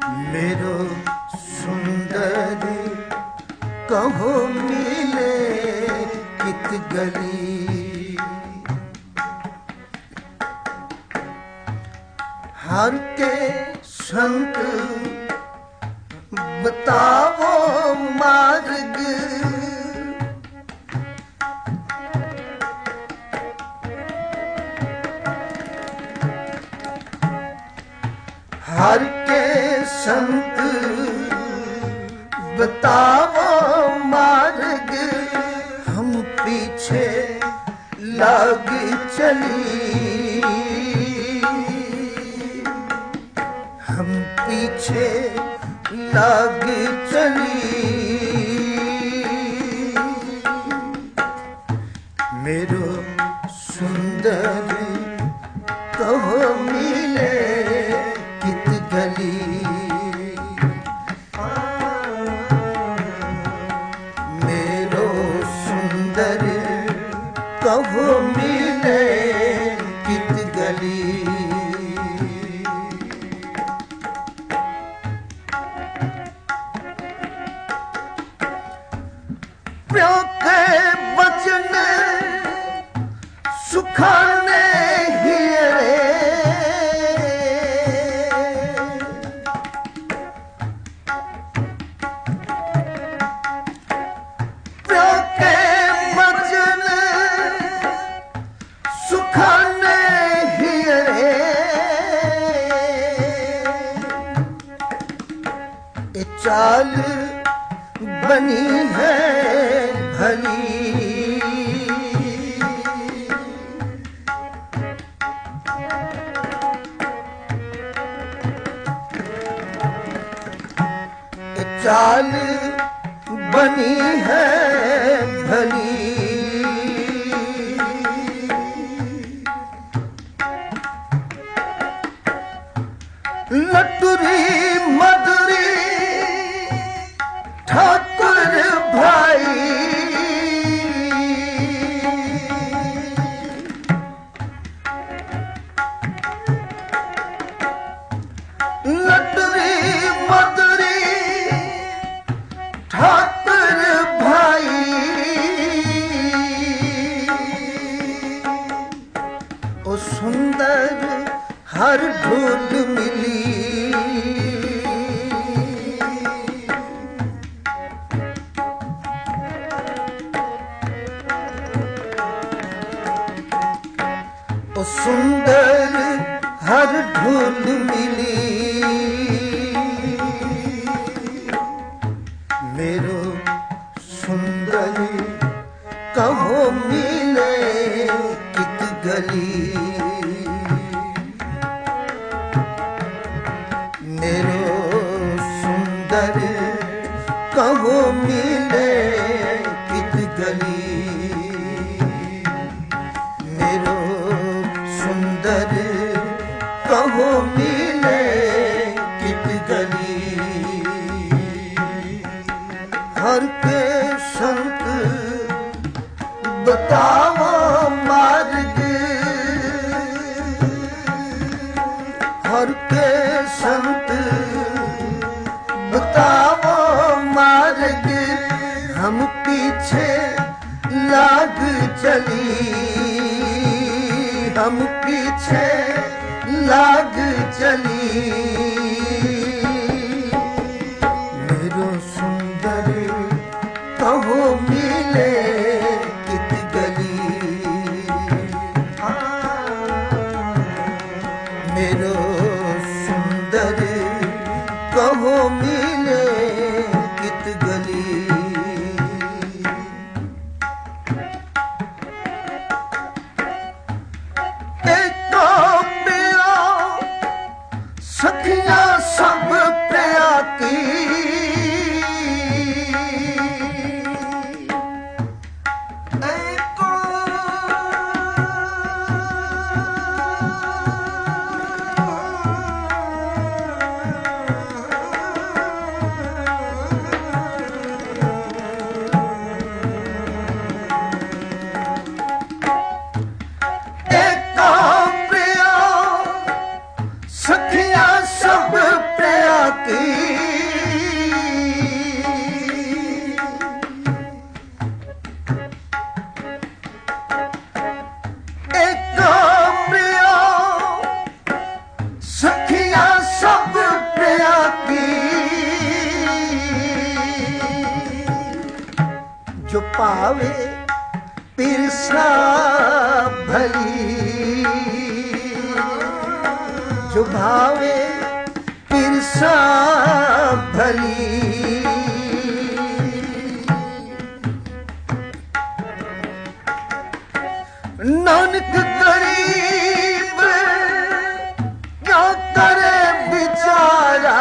मेरो सुंदरी कहो मिले कित गली। हर के संत बताओ मार्ग, हर के संत बताओ मार्ग। हम पीछे लग चली, हम पीछे लग चली। मेरो सुंदरी कहो मिले कित गली। मेरो सुंदरी कहो मिले कित गली। प्यो के वचन सुखाने हियरे, प्यो के वचन सुखाने हियरे। ये चाल बनी है भली, चाल बनी है भली। लटुरी मधुरी ठाकुर भाई, लटुरी मधुरी ठाकुर भाई। ओ सुंदर हर ढूल मिली, ओ सुंदर हर ढूल मिली। मेरो सुंदरी कहो मिले कित गली। मेरो सुंदरी कहो मिले कित गली। मेरो सुंदरी कहो मिले कित गली। हर के संत बताओ मार्ग, हर के संत बताओ मार्ग। हम पीछे लाग चली, हम पीछे लाग चली। मेरो सुंदरी कहो मिले कित गली। मेरो सुंदरी कहो मिले कित गली। सखियां सब प्रिया की, भावे पिरसा भली, जो भावे पिरसा भली। नानक गरीब क्या करे बेचारा,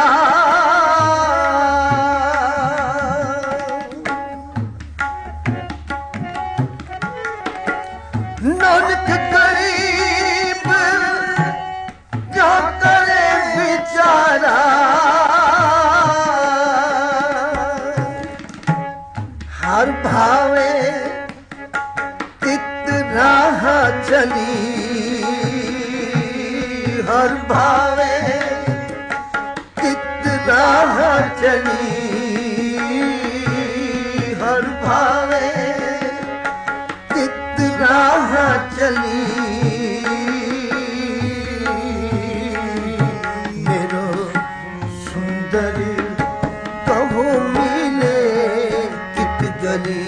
नानक गरीब क्या करे बेचारा। हर भावे तित राह चली, हर भावे तित राह चली, हर भावे तित राह चली। मेरो सुंदर कहो मिले कित गली,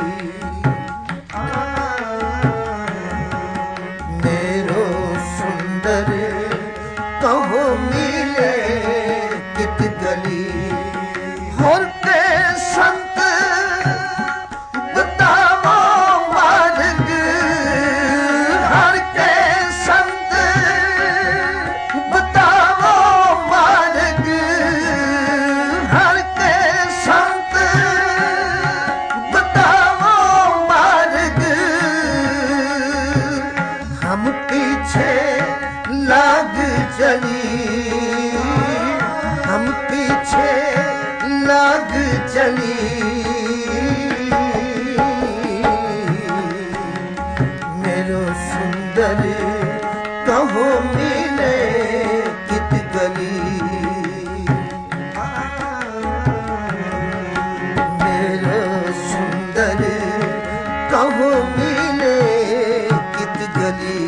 मेरो सुंदर कहो मिले कित गली। होते संत बतावो मार्ग, हर के संत बतावो मार्ग, हर के संत बतावो मार्ग। हम पीछे लाग चली, हम पीछे लाग चली। मेरो सुंदर कहो मिले कित गली, मेरो सुंदर कहो मिले कित गली।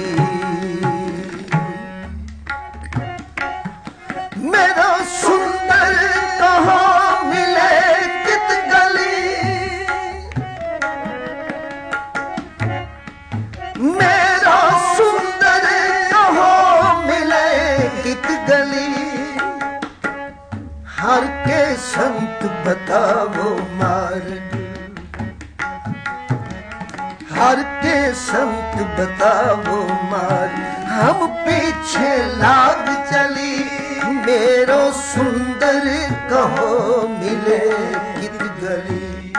मेरा सुंदर कहो मिले कित गली, मेरा सुंदर कहो मिले कित गली। हर के संत बतावो मार्ग, हर के संत बतावो मार्ग। हम पीछे लाग चली, मेरो सुंदर कहो मिले कित गली।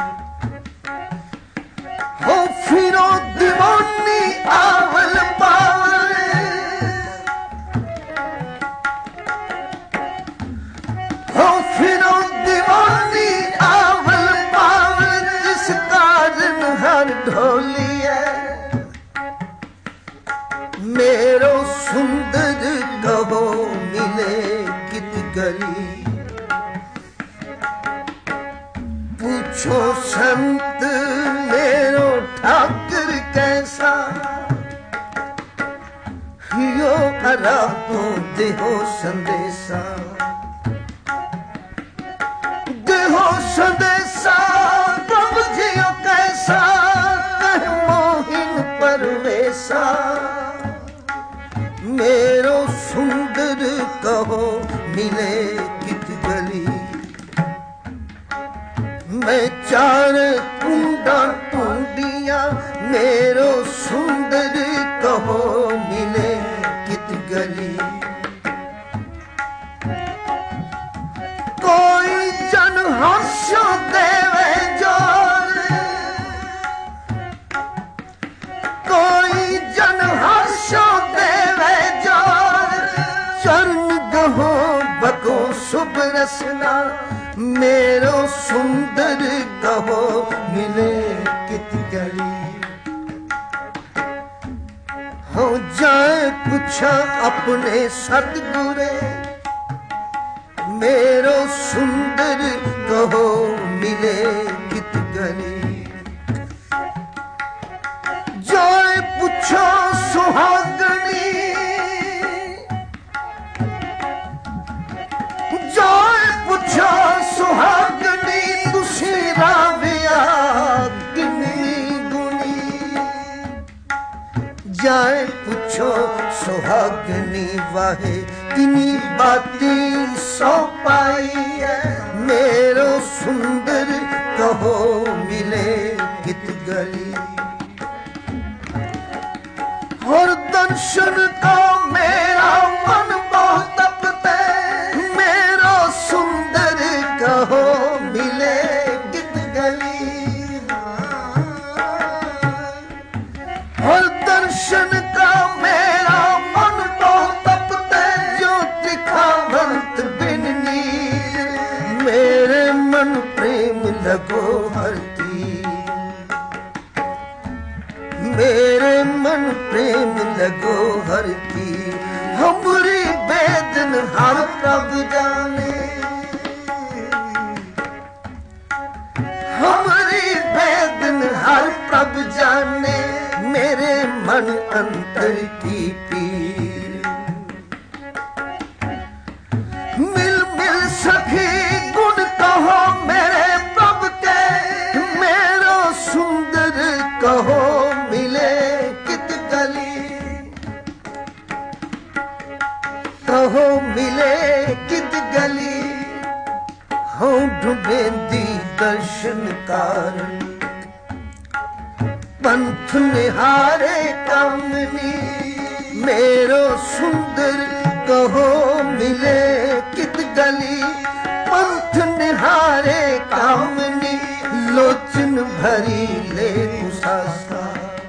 हो फिरो दीवानी आवल पावल, हो फिरो दीवानी आवल पावल। जिस कारण हर ढोली है, मेरो सुंदर कहो मिले कित गली। पूछो संत मेरो ठाकर कैसा, यो अरा को देहो संदेशा, देहो संदेशा। प्रभु जियो कैसा कह मोहिन परवेशा। मेरो सुंदर कहो मिले कित गली। मैं चार कुंडा टूंडिया, मेरो सुंदर कहो मिले कित गली। कोई जन हर्षो देवे जोर, कोई जन हर्षो देवे जोर। चरण गहो बको शुभ रसना, मेरो सुंदर कहो मिले कित गली। हो जाए पूछा अपने सतगुरे, मेरो सुंदर कहो मिले कित गली। जाए पूछो सुहागनी, जाए पूछो सुहागनी। तुसी राविया किन्नी सुहागनी वाहे किनी बाती सौ पाई है मेरो सुंदर कहो मिले कित गली और दर्शन का मेरा मन बहुत तपते मेरो सुंदर कहो मिले कित गली और दर्शन का मेरा मन बहुत तपते जो दिखावंत बिन नीर मेरे मन प्रेम लगो हरती मेरे मन प्रेम लगो हर की हमारी वेदन हर प्रभु जाने हमारी वेदन हर प्रभु जाने मेरे मन अंतर की पीर मिल मिल सखी गुण कहो मेरे प्रभु के मेरो सुंदर कहो कहो मिले कित गली हो ढूंढेंदी दर्शन कारण पंथ निहारे कामनी मेरो सुंदर कहो मिले कित गली पंथ निहारे कामनी लोचन भरी ले मुसासा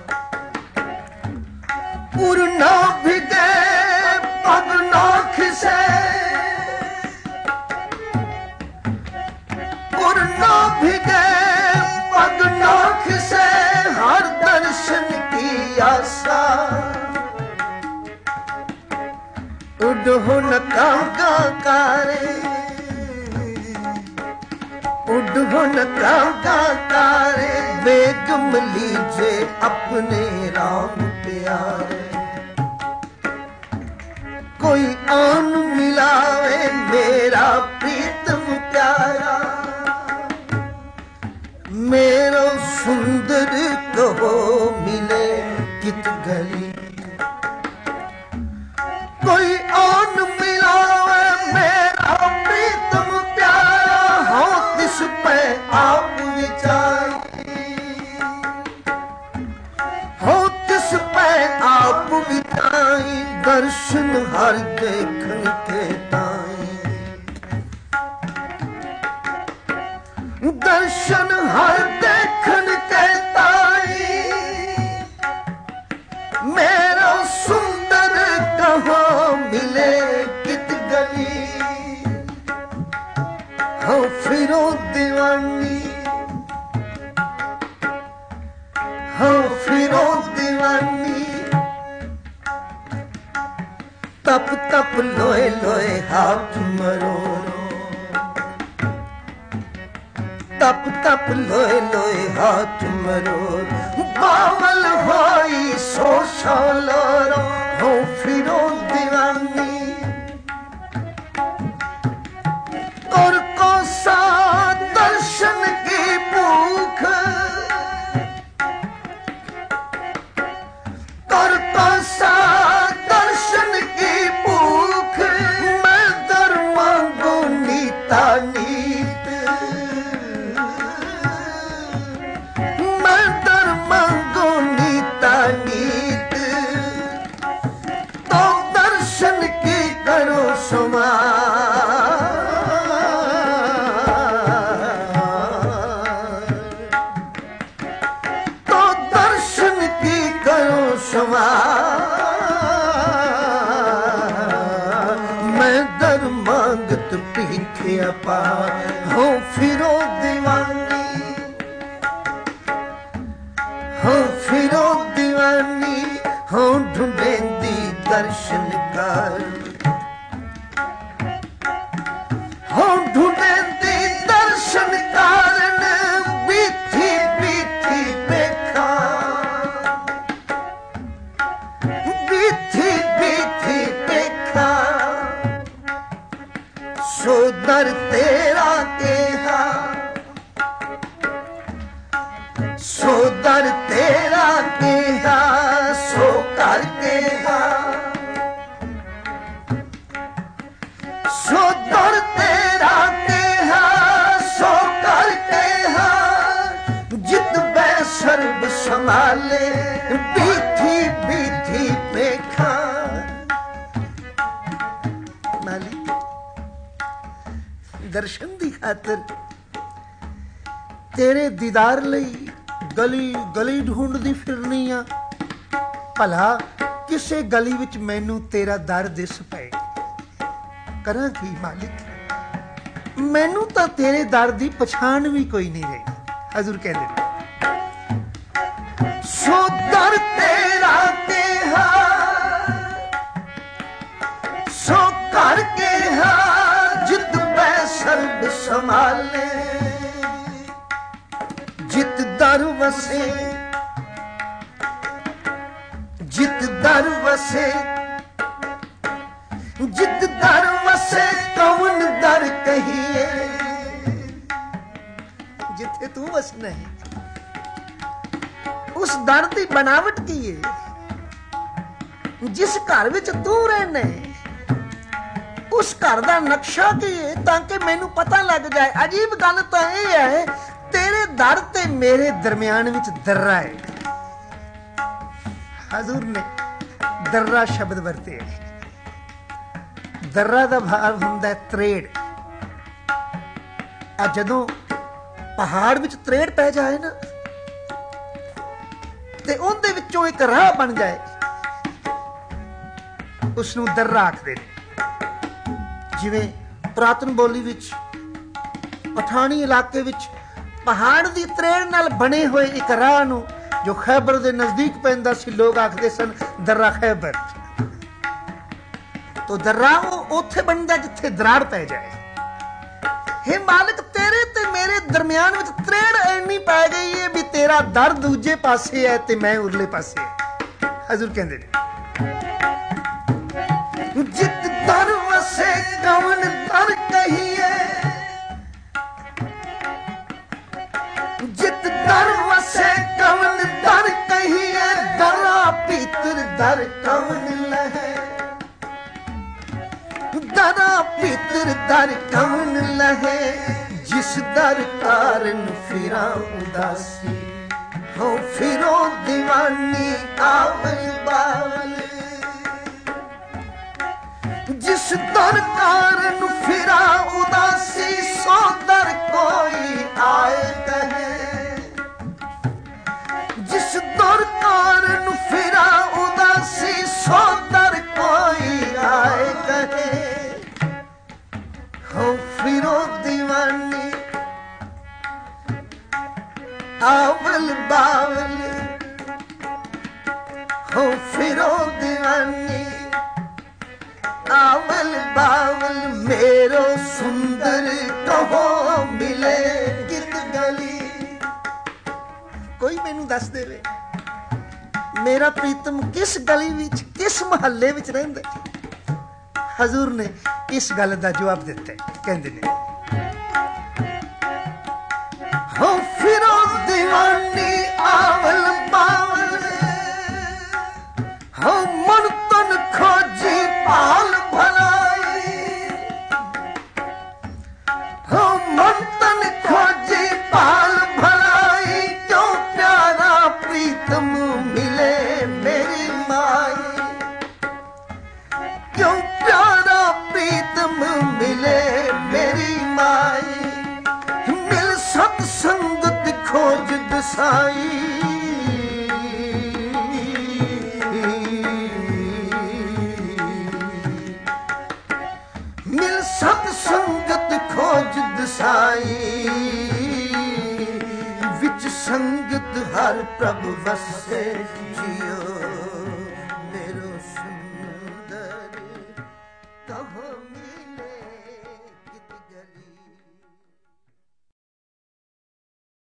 पूर्णा भिगे पग नोख से पूर्णा भिगे पग नोख से हर दर्शन की आशा उड़ो न कागा कारे उड़ो न कागा कारे बेगम लीजे अपने राम प्यारे कोई आन मिलावे मेरा प्रीतम प्यारा मेरो सुंदर कहो मिले कित गली कोई आन मिलावे मेरा प्रीतम प्यारा हो तिस पे आप विचारी हो तिस पे आप विचारी दर्शन हर देखन के ताई दर्शन हर देखन के ताई मेरा सुंदर कहो मिले कित गली हो फिरो दीवानी हो फिरो दीवानी तप तप लोए लोए हाथ मरोड़ो तप तप लोए लोए हाथ मरोड़ो बावल होई सो शालोरो हो फिरो दीवानी और कोसा दर्शन की भूख और कोसा मैं दर मांगत पीछे अपार हो फिरो दीवानी हो फिरो दीवानी हो ढूंढेंदी दर्शन कार हो ढूंढेंदी दर्शन कारण बीठी बीठी बेखा बीठी बीठी बेखा सो दर तेरा केहा सो दर तेरा केहा सो कर केहा सो दर तेरा केहा सो कर केहा जित बै सर्ब संभाले बीथी बीथी पेखा। दर्शन दी खातर तेरे दीदार लई गली गली ढूंढदी फिरनी आ, भला किसे गली विच मैनू तेरा दर दिस पए। करा की मालिक, मैनू तां तेरे दर दी पछाण भी कोई नहीं रही। हजूर कहंदे सो दर तेरा केहा सो कर केहा जित बै सर्ब संभाले जित दर वसे जित दर वसे जित दर वसे कौन दर कहिए। जिथे तू वसना है उस दर की बनावट की है, जिस घर विच तू रहना है उस घर का नक्शा की है, ताकि मैनू पता लग जाए। अजीब गल तो यह है तेरे दर ते मेरे दरम्यान विच दर्रा है। हजूर ने दर्रा शब्द वरते है। दर्रा का भाव हुंदा है त्रेड़। जदों पहाड़ विच त्रेड़ पै जाए ना ते उहदे विचों एक राह बन जाए, उसनूं दर्रा आखदे ने। जिवें पुरातन बोली विच पठानी इलाके विच पहाड़ दी त्रेड़ नाल बने हुए एक राह नूं जो खैबर दे नजदीक पैंदा सी, लोग आखदे सन दर्रा खैबर। तो दर्रा उत्थे बनदा जिथे दराड़ पै जाए। हे मालिक, तेरे ते मेरे दरम्यान विच त्रेड़ ऐनी पै गई है भी तेरा दर दूजे पासे है ते मैं उरले पासे है। हजूर कहंदे ने जित दर वसे कौन दर कहिए जित दर वसे कौन दर कहिए दरा पीतर दर कौन लहे दरा पीतर दर कौन लहे जिस दर कारण फिरा उदासी हो फिरो दीवानी आवल बावल जिस दर कारण फिरा उदासी सो दर कोई आए कहे जिस दर कारण फिरा उदासी सो दर कोई आए कहे हो फिरो दीवानी आवल बावल हो फिरो दीवानी आवल बावल मेरो सुंदर कहो मिले कित गली। कोई मैनू दस देवे मेरा प्रीतम किस गली विच किस महल्ले विच रहिंदा। हजूर ने इस गल का जवाब दिता है। कहंदे ने हो फिरो दीवानी आवल बावल हो मन तन खोजी पाल भलाई हो मन तन खोजी पाल भलाई क्यों प्यारा प्रीतम मिले मेरी माई क्यों प्यारा प्रीतम मिले मेरी माई मिल सत्संगत खोज दसाई मिल सत्संगत खोज दसाई विच संगत हर प्रभ वसे जियो